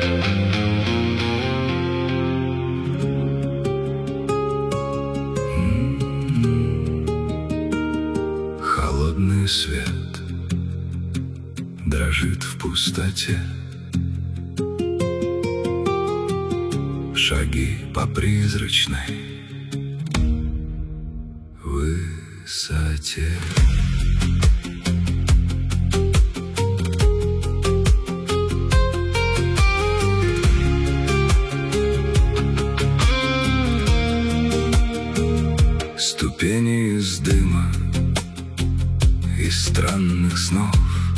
Холодный свет дрожит в пустоте. Шаги по призрачной высоте. Ступени из дыма, из странных снов.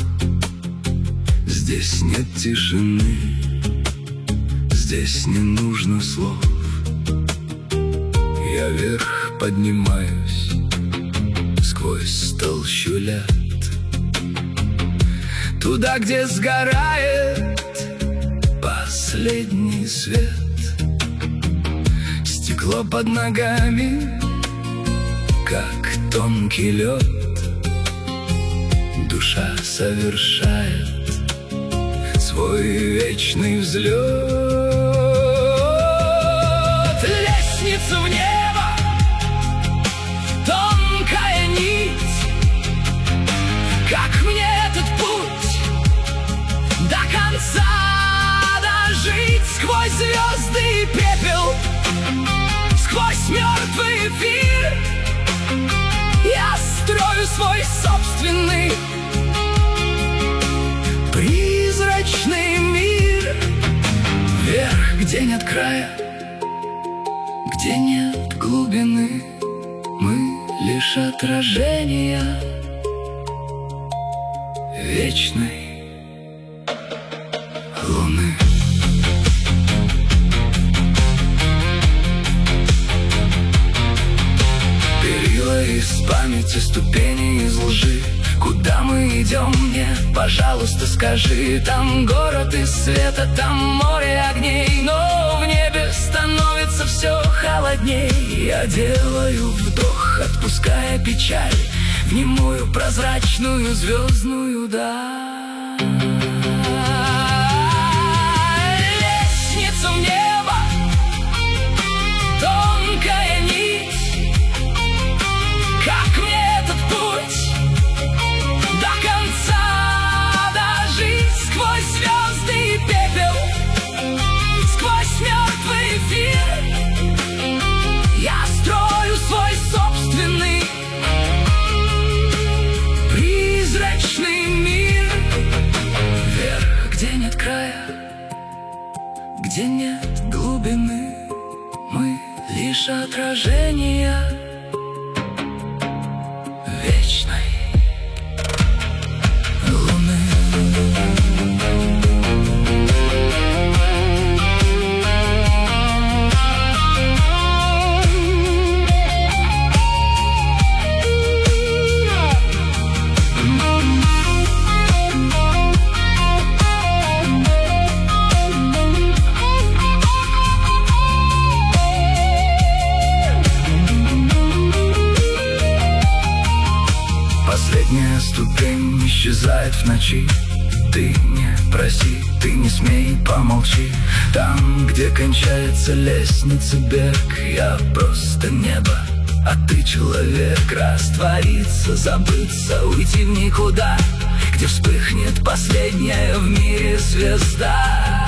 Здесь нет тишины, здесь не нужно слов. Я вверх поднимаюсь сквозь толщу лет, туда, где сгорает последний свет. Стекло под ногами, как тонкий лед. Душа совершает свой вечный взлет. Лестница в небо, тонкая нить. Как мне этот путь до конца дожить? Сквозь звезды и пепел, сквозь мертвый эфир я строю свой собственный призрачный мир. Вверх, где нет края, где нет глубины, мы лишь отражения вечной луны. Перила из памяти, ступени из лжи. Куда мы идем, мне, пожалуйста, скажи. Там город из света, там море огней, но в небе становится все холодней. Я делаю вдох, отпуская печаль в немую прозрачную звездную даль. Лестница в небо, тонкая нить. Как мне этот путь до конца дожить? Сквозь звезды и пепел, сквозь мертвый эфир я строю свой собственный призрачный мир. Вверх, где нет края, где нет глубины, мы лишь отражения вечной луны. Последняя ступень исчезает в ночи. Ты не проси, ты не смей, помолчи. Там, где кончается лестница, бег. Я просто небо, а ты человек. Раствориться, забыться, уйти в никуда, где вспыхнет последняя в мире звезда.